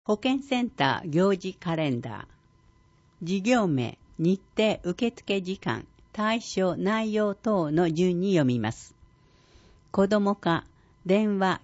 保健センター行事カレンダー。事業名、日程受付時間、対象内容等の順に読みます。子ども課、電話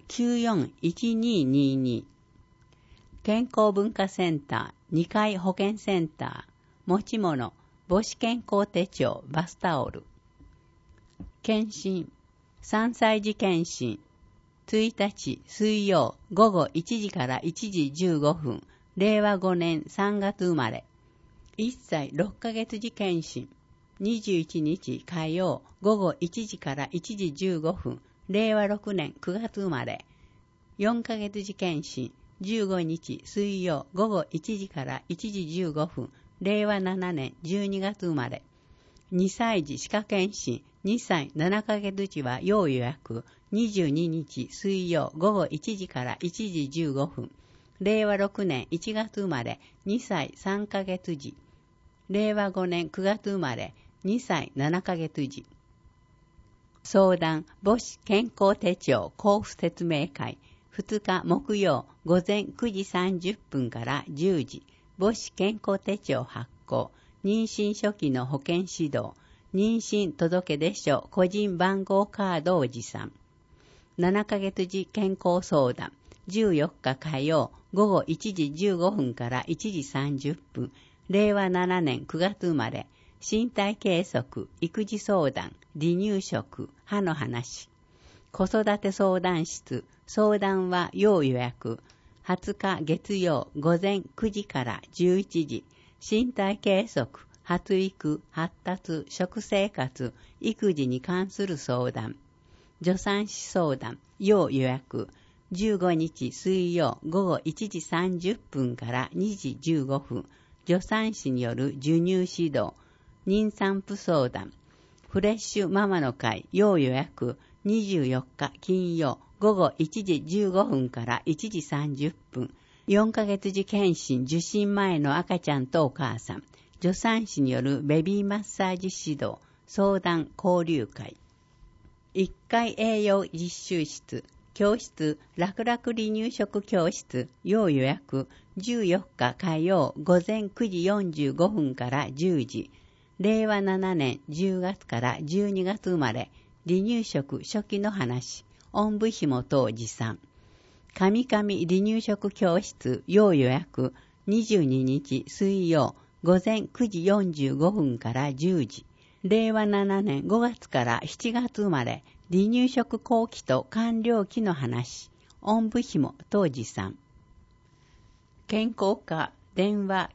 941222。健康文化センター、2階保健センター。持ち物、母子健康手帳、バスタオル。検診、3歳児検診。1日水曜午後1時から1時15分、令和5年3月生まれ。1歳6ヶ月時検診。21日火曜午後1時から1時15分、令和6年9月生まれ。4ヶ月時検診。15日水曜午後1時から1時15分、令和7年12月生まれ。2歳児歯科検診。2歳7ヶ月時は要予約。22日水曜午後1時から1時15分。令和6年1月生まれ。2歳3ヶ月時。令和5年9月生まれ。2歳7ヶ月時。相談、母子健康手帳交付説明会。2日木曜午前9時30分から10時。母子健康手帳発行。妊娠初期の保健指導。妊娠届出書個人番号カードを持参。7ヶ月時健康相談。14日火曜午後1時15分から1時30分。令和7年9月生まれ。身体計測、育児相談、離乳食、歯の話。子育て相談室。相談は要予約。20日月曜午前9時から11時。身体計測、発育、発達、食生活、育児に関する相談。助産師相談、要予約。15日水曜午後1時30分から2時15分。助産師による授乳指導。妊産婦相談。フレッシュママの会、要予約。24日金曜午後1時15分から1時30分。4ヶ月時検診受診前の赤ちゃんとお母さん。助産師によるベビーマッサージ指導。相談交流会。1階栄養実習室。教室、楽々離乳食教室、要予約。14日火曜午前9時45分から10時。令和7年10月から12月生まれ。離乳食初期の話。おんぶ紐等持参。神々離乳食教室要予約。22日水曜午前9時45分から10時。令和7年5月から7月生まれ。離乳食後期と完了期の話。おんぶ紐等持参。健康課電話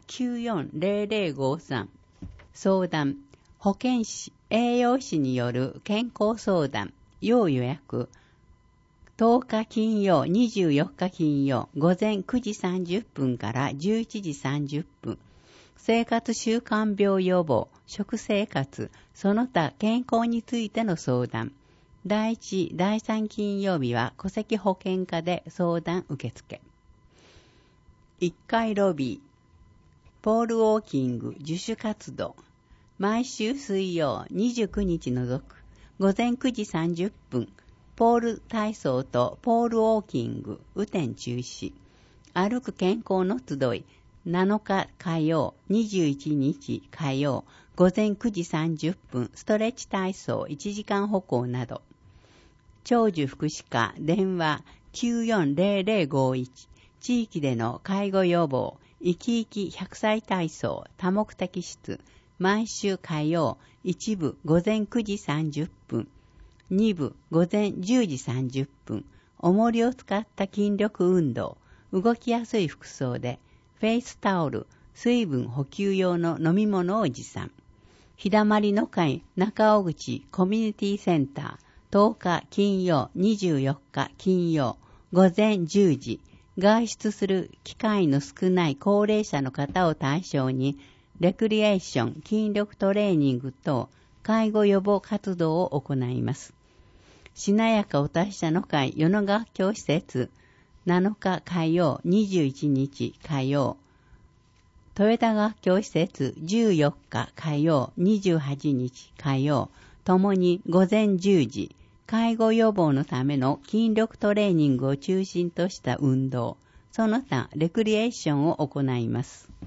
940053。相談。保健師、栄養士による健康相談。要予約。10日金曜、24日金曜、午前9時30分から11時30分。生活習慣病予防、食生活、その他健康についての相談。第1、第3金曜日は戸籍保健課で相談受付。1階ロビー。ポールウォーキング自主活動。毎週水曜29日除く。午前9時30分。ポール体操とポールウォーキング、雨天中止。歩く健康の集い。7日火曜、21日火曜、午前9時30分、ストレッチ体操1時間歩行など。長寿福祉課電話 940051。地域での介護予防、生き生き100歳体操多目的室。毎週火曜、1部午前9時30分。2部午前10時30分。重りを使った筋力運動。動きやすい服装で、フェイスタオル、水分補給用の飲み物を持参。日だまりの会中尾口コミュニティセンター。10日金曜、24日金曜、午前10時。外出する機会の少ない高齢者の方を対象に、レクリエーション、筋力トレーニング等、介護予防活動を行います。しなやかお達者の会与野学教施設、7日火曜、21日火曜、豊田学教施設14日火曜、28日火曜、ともに午前10時、介護予防のための筋力トレーニングを中心とした運動、 その他レクリエーションを行います。